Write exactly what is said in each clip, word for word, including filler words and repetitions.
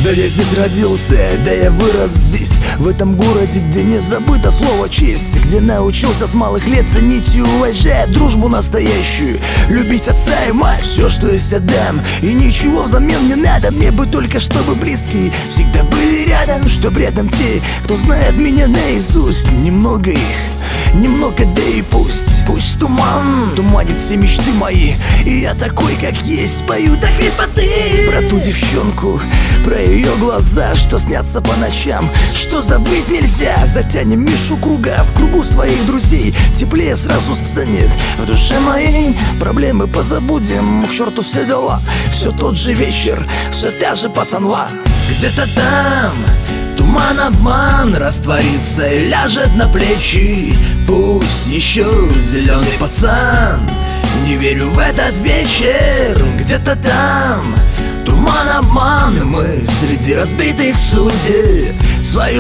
Да я здесь родился, да я вырос здесь, в этом городе, где не забыто слово честь, где научился с малых лет ценить и уважать дружбу настоящую, любить отца и мать. Все, что есть, отдам, и ничего взамен не надо. Мне бы только, чтобы близкие всегда были рядом, чтоб рядом те, кто знает меня наизусть. Немного их, немного, да и пусть. Пусть туман туманит все мечты мои, и я такой, как есть, пою до хрипоты. Про ту девчонку, про ее глаза, что снятся по ночам, что забыть нельзя. Затянем Мишу круга в кругу своих друзей, теплее сразу станет в душе моей. Проблемы позабудем, к черту все дела, все тот же вечер, все та же пацанва. Где-то там туман, обман растворится и ляжет на плечи. Пусть еще зеленый пацан, не верю в этот вечер. Где-то там туман, обман, мы среди разбитых судеб свою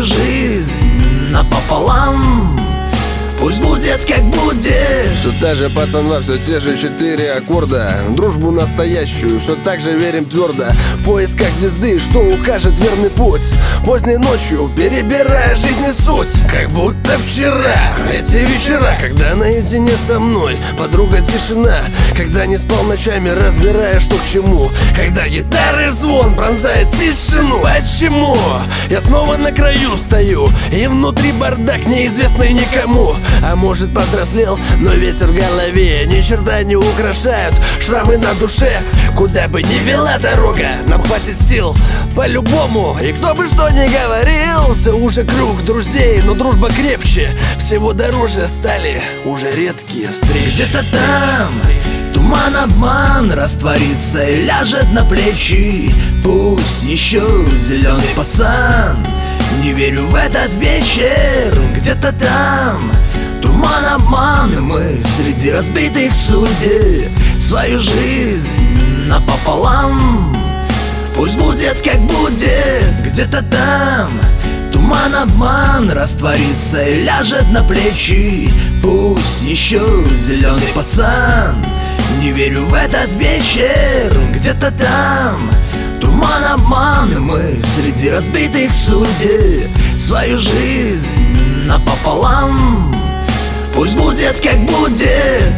жизнь напополам. Пусть будет, как будет. Все та же пацанва, все те же четыре аккорда. Дружбу настоящую, все так же верим твердо. В поисках звезды, что укажет верный путь. Поздней ночью, перебирая жизни суть. Как будто вчера, эти вечера, когда наедине со мной подруга тишина. Когда не спал ночами, разбирая, что к чему. Когда гитары звон пронзает тишину. Почему? Я снова на краю стою, и внутри бардак, неизвестный никому. А может, повзрослел, но ветер в голове ни черта не украшают шрамы на душе. Куда бы ни вела дорога, нам хватит сил по-любому. И кто бы что ни говорил, все уже круг друзей, но дружба крепче, всего дороже стали уже редкие встречи. Где-то там туман, обман растворится и ляжет на плечи. Пусть еще зеленый пацан, не верю в этот вечер. Где-то там туман, обман, мы среди разбитых судеб свою жизнь напополам. Пусть будет, как будет. Где-то там туман, обман растворится и ляжет на плечи. Пусть еще зеленый пацан, не верю в этот вечер. Где-то там туман, обман, мы среди разбитых судеб свою жизнь напополам. Пусть будет, как будет.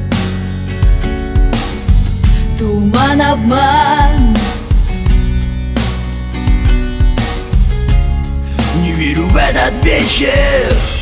Туман, обман, не верю в этот вечер.